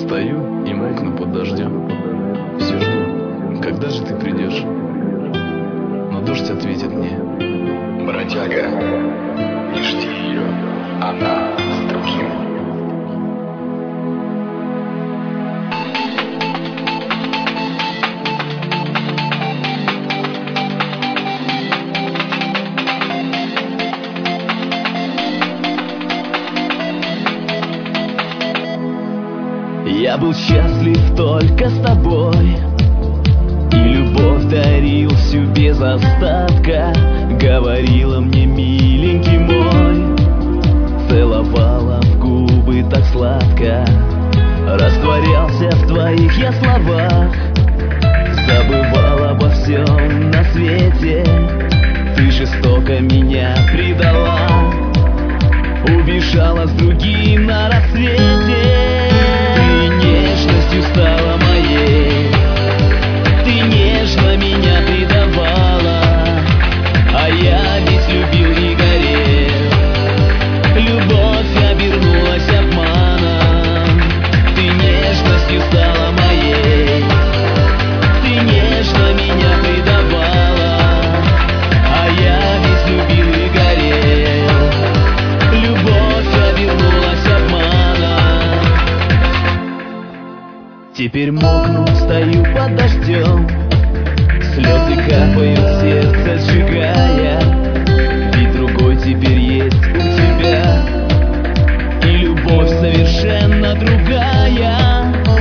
Стою и мокну под дождем. Все жду, когда же ты придешь. Но дождь ответит мне: бродяга, не жди ее, она с другим. Я был счастлив только с тобой, и любовь дарил всю без остатка. Говорила мне: миленький мой, целовала в губы так сладко. Растворялся в твоих я словах, забывал обо всем на свете. Ты жестоко меня предала, убежала с другим на рассвете. Ты нежностью стала моей, ты нежно меня предавала, а я ведь любил и горел. Любовь обернулась обманом. Ты нежностью стала моей, ты нежно меня предавала, а я ведь любил и горел. Любовь обернулась обманом. Теперь мокну, стою под дождем, слезы капают, сердце сжигая. Ведь другой теперь есть у тебя, и любовь совершенно другая.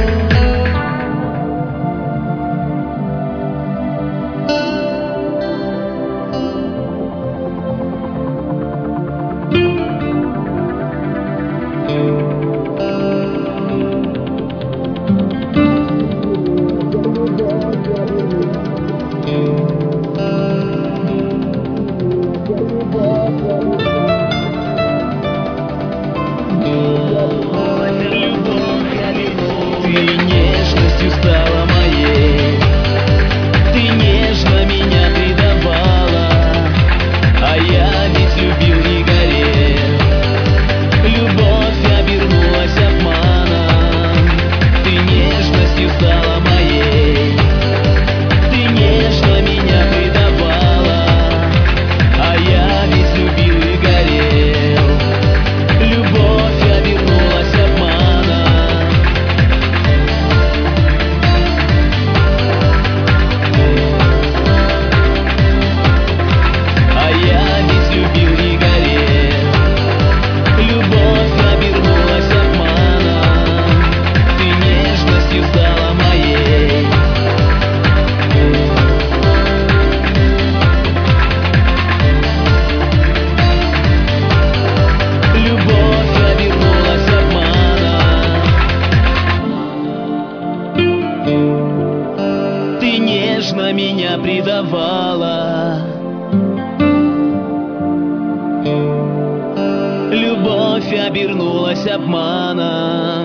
Ты нежностью стала моей, ты нежно меня предавала, а я ведь любил и горел. Любовь обернулась обманом. Ты нежностью стала моей, ты нежно меня предавала, а я ведь любил и горел. Любовь обернулась обманом. А я ведь любил и горел. Любовь обернулась обманом. Ты нежностью стала моей. Любовь обернулась обманом. Ты нежно меня предавала. Любовь обернулась обманом.